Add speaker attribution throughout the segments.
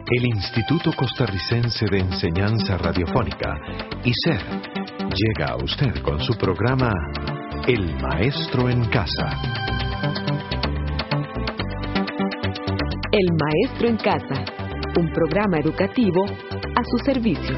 Speaker 1: El Instituto Costarricense de Enseñanza Radiofónica, ICER, llega a usted con su programa El Maestro en Casa.
Speaker 2: El Maestro en Casa, un programa educativo a su servicio.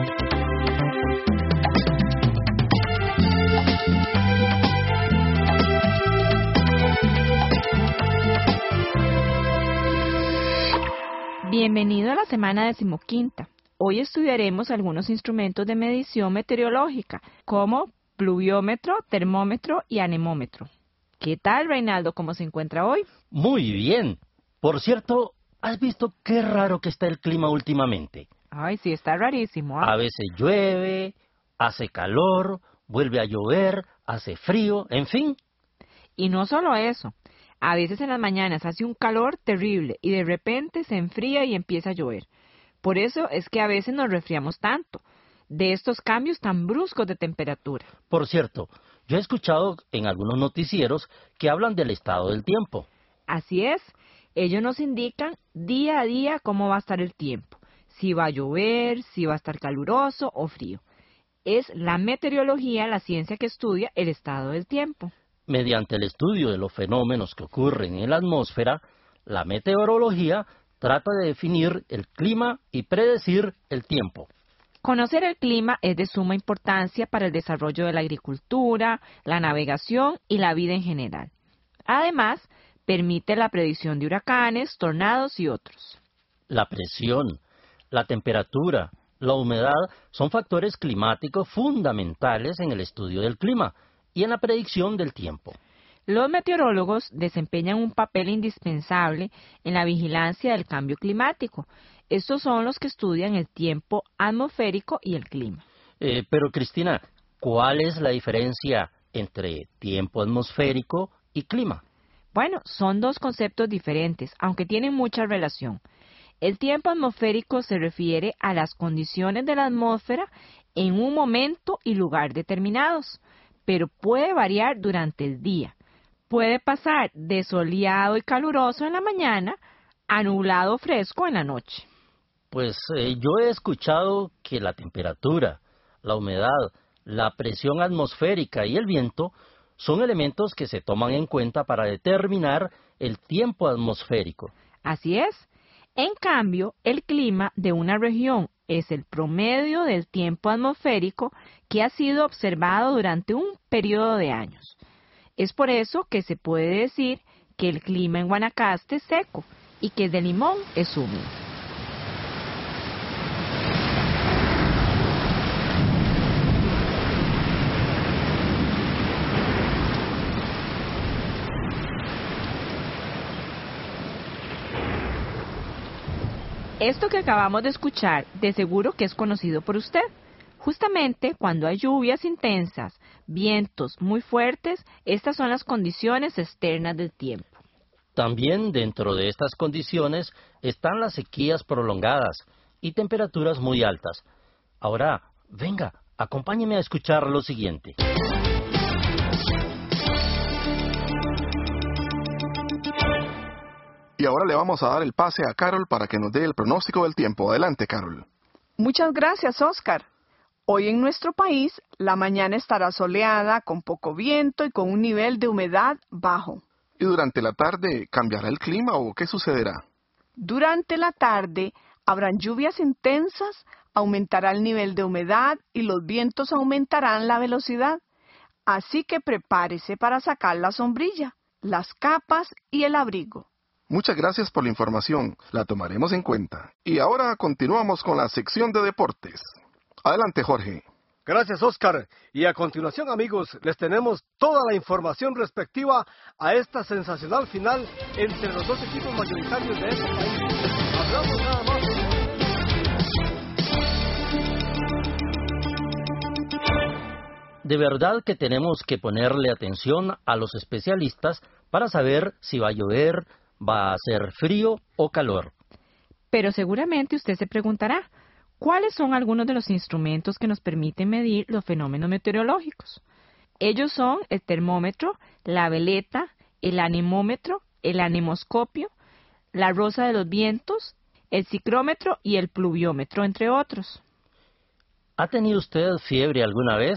Speaker 3: Bienvenido a la semana 15ª. Hoy estudiaremos algunos instrumentos de medición meteorológica, como pluviómetro, termómetro y anemómetro. ¿Qué tal, Reinaldo? ¿Cómo se encuentra hoy?
Speaker 4: Muy bien. Por cierto, ¿has visto qué raro que está el clima últimamente?
Speaker 3: Ay, sí, está rarísimo.
Speaker 4: A veces llueve, hace calor, vuelve a llover, hace frío, en fin.
Speaker 3: Y no solo eso. A veces en las mañanas hace un calor terrible y de repente se enfría y empieza a llover. Por eso es que a veces nos resfriamos tanto, de estos cambios tan bruscos de temperatura.
Speaker 4: Por cierto, yo he escuchado en algunos noticieros que hablan del estado del tiempo.
Speaker 3: Así es, ellos nos indican día a día cómo va a estar el tiempo, si va a llover, si va a estar caluroso o frío. Es la meteorología la ciencia que estudia el estado del tiempo.
Speaker 4: Mediante el estudio de los fenómenos que ocurren en la atmósfera, la meteorología trata de definir el clima y predecir el tiempo.
Speaker 3: Conocer el clima es de suma importancia para el desarrollo de la agricultura, la navegación y la vida en general. Además, permite la predicción de huracanes, tornados y otros.
Speaker 4: La presión, la temperatura, la humedad son factores climáticos fundamentales en el estudio del clima y en la predicción del tiempo.
Speaker 3: Los meteorólogos desempeñan un papel indispensable en la vigilancia del cambio climático. Estos son los que estudian el tiempo atmosférico y el clima.
Speaker 4: Pero Cristina, ¿cuál es la diferencia entre tiempo atmosférico y clima?
Speaker 3: Bueno, son dos conceptos diferentes, aunque tienen mucha relación. El tiempo atmosférico se refiere a las condiciones de la atmósfera en un momento y lugar determinados, pero puede variar durante el día. Puede pasar de soleado y caluroso en la mañana a nublado fresco en la noche.
Speaker 4: Pues yo he escuchado que la temperatura, la humedad, la presión atmosférica y el viento son elementos que se toman en cuenta para determinar el tiempo atmosférico.
Speaker 3: Así es. En cambio, el clima de una región es el promedio del tiempo atmosférico que ha sido observado durante un periodo de años. Es por eso que se puede decir que el clima en Guanacaste es seco y que el de Limón es húmedo. Esto que acabamos de escuchar, de seguro que es conocido por usted. Justamente cuando hay lluvias intensas, vientos muy fuertes, estas son las condiciones externas del tiempo.
Speaker 4: También dentro de estas condiciones están las sequías prolongadas y temperaturas muy altas. Ahora, venga, acompáñeme a escuchar lo siguiente.
Speaker 5: Y ahora le vamos a dar el pase a Carol para que nos dé el pronóstico del tiempo. Adelante, Carol.
Speaker 6: Muchas gracias, Oscar. Hoy en nuestro país, la mañana estará soleada, con poco viento y con un nivel de humedad bajo.
Speaker 5: ¿Y durante la tarde cambiará el clima o qué sucederá?
Speaker 6: Durante la tarde habrán lluvias intensas, aumentará el nivel de humedad y los vientos aumentarán la velocidad. Así que prepárese para sacar la sombrilla, las capas y el abrigo.
Speaker 5: Muchas gracias por la información, la tomaremos en cuenta. Y ahora continuamos con la sección de deportes. Adelante, Jorge.
Speaker 7: Gracias, Oscar. Y a continuación, amigos, les tenemos toda la información respectiva a esta sensacional final entre los dos equipos mayoritarios de este país. Hablamos nada más.
Speaker 4: De verdad que tenemos que ponerle atención a los especialistas para saber si va a llover, va a hacer frío o calor.
Speaker 3: Pero seguramente usted se preguntará, ¿cuáles son algunos de los instrumentos que nos permiten medir los fenómenos meteorológicos? Ellos son el termómetro, la veleta, el anemómetro, el anemoscopio, la rosa de los vientos, el ciclómetro y el pluviómetro, entre otros.
Speaker 4: ¿Ha tenido usted fiebre alguna vez?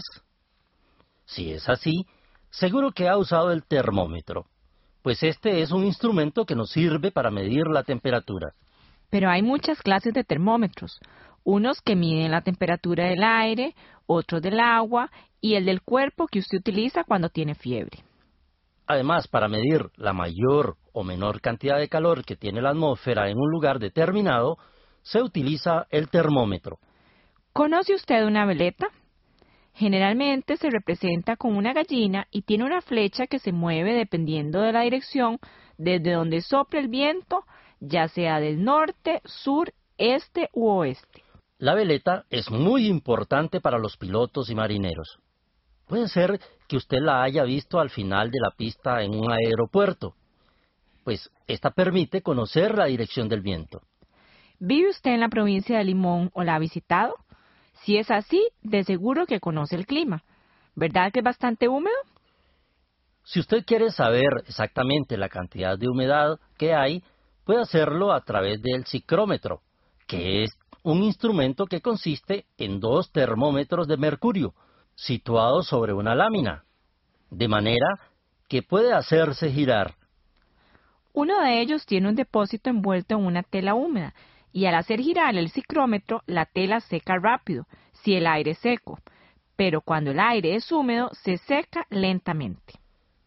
Speaker 4: Si es así, seguro que ha usado el termómetro, pues este es un instrumento que nos sirve para medir la temperatura.
Speaker 3: Pero hay muchas clases de termómetros, unos que miden la temperatura del aire, otros del agua y el del cuerpo que usted utiliza cuando tiene fiebre.
Speaker 4: Además, para medir la mayor o menor cantidad de calor que tiene la atmósfera en un lugar determinado, se utiliza el termómetro.
Speaker 3: ¿Conoce usted una veleta? Generalmente se representa con una gallina y tiene una flecha que se mueve dependiendo de la dirección desde donde sopla el viento, ya sea del norte, sur, este u oeste.
Speaker 4: La veleta es muy importante para los pilotos y marineros. Puede ser que usted la haya visto al final de la pista en un aeropuerto, pues esta permite conocer la dirección del viento.
Speaker 3: ¿Vive usted en la provincia de Limón o la ha visitado? Si es así, de seguro que conoce el clima. ¿Verdad que es bastante húmedo?
Speaker 4: Si usted quiere saber exactamente la cantidad de humedad que hay, puede hacerlo a través del ciclómetro, que es un instrumento que consiste en 2 termómetros de mercurio, situados sobre una lámina, de manera que puede hacerse girar.
Speaker 3: Uno de ellos tiene un depósito envuelto en una tela húmeda, y al hacer girar el ciclómetro, la tela seca rápido, si el aire es seco, pero cuando el aire es húmedo, se seca lentamente.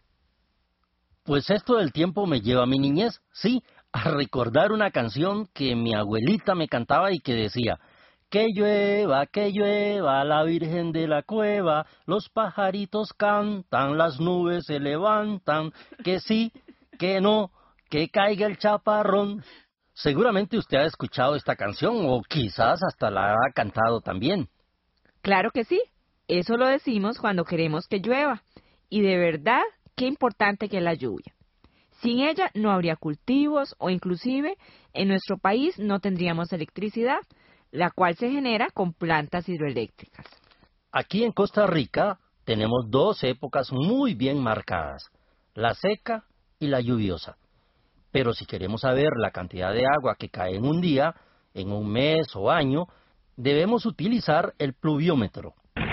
Speaker 4: Pues esto del tiempo me lleva a mi niñez, sí, a recordar una canción que mi abuelita me cantaba y que decía: que llueva, la Virgen de la cueva, los pajaritos cantan, las nubes se levantan, que sí, que no, que caiga el chaparrón. Seguramente usted ha escuchado esta canción o quizás hasta la ha cantado también.
Speaker 3: Claro que sí, eso lo decimos cuando queremos que llueva. Y de verdad, qué importante que es la lluvia. Sin ella no habría cultivos o inclusive en nuestro país no tendríamos electricidad, la cual se genera con plantas hidroeléctricas.
Speaker 4: Aquí en Costa Rica tenemos 2 épocas muy bien marcadas, la seca y la lluviosa. Pero si queremos saber la cantidad de agua que cae en un día, en un mes o año, debemos utilizar el pluviómetro.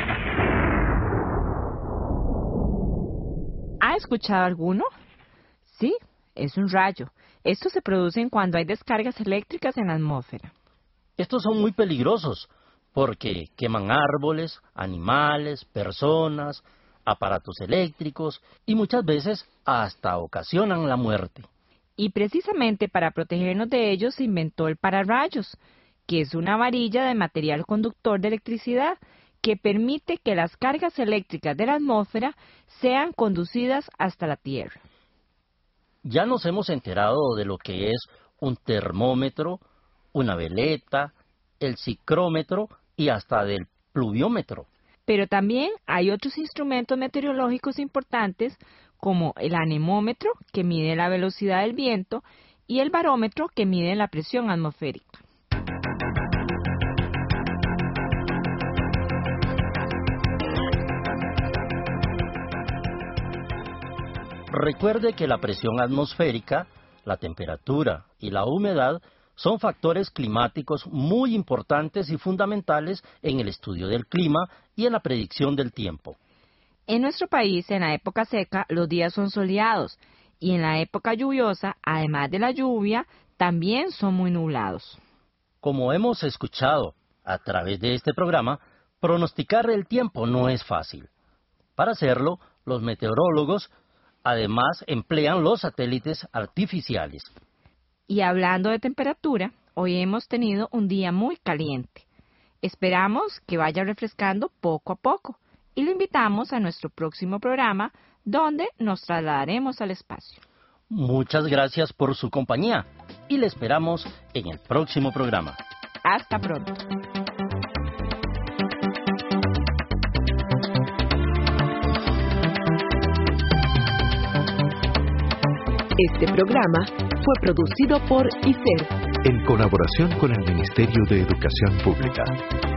Speaker 3: ¿Ha escuchado alguno? Sí, es un rayo. Estos se producen cuando hay descargas eléctricas en la atmósfera.
Speaker 4: Estos son muy peligrosos porque queman árboles, animales, personas, aparatos eléctricos y muchas veces hasta ocasionan la muerte.
Speaker 3: Y precisamente para protegernos de ellos se inventó el pararrayos, que es una varilla de material conductor de electricidad que permite que las cargas eléctricas de la atmósfera sean conducidas hasta la Tierra.
Speaker 4: Ya nos hemos enterado de lo que es un termómetro, una veleta, el ciclómetro y hasta del pluviómetro.
Speaker 3: Pero también hay otros instrumentos meteorológicos importantes como el anemómetro, que mide la velocidad del viento, y el barómetro, que mide la presión atmosférica.
Speaker 4: Recuerde que la presión atmosférica, la temperatura y la humedad son factores climáticos muy importantes y fundamentales en el estudio del clima y en la predicción del tiempo.
Speaker 3: En nuestro país, en la época seca, los días son soleados y en la época lluviosa, además de la lluvia, también son muy nublados.
Speaker 4: Como hemos escuchado a través de este programa, pronosticar el tiempo no es fácil. Para hacerlo, los meteorólogos además emplean los satélites artificiales.
Speaker 3: Y hablando de temperatura, hoy hemos tenido un día muy caliente. Esperamos que vaya refrescando poco a poco y lo invitamos a nuestro próximo programa donde nos trasladaremos al espacio.
Speaker 4: Muchas gracias por su compañía y le esperamos en el próximo programa.
Speaker 3: Hasta pronto.
Speaker 2: Este programa fue producido por ICER
Speaker 1: en colaboración con el Ministerio de Educación Pública.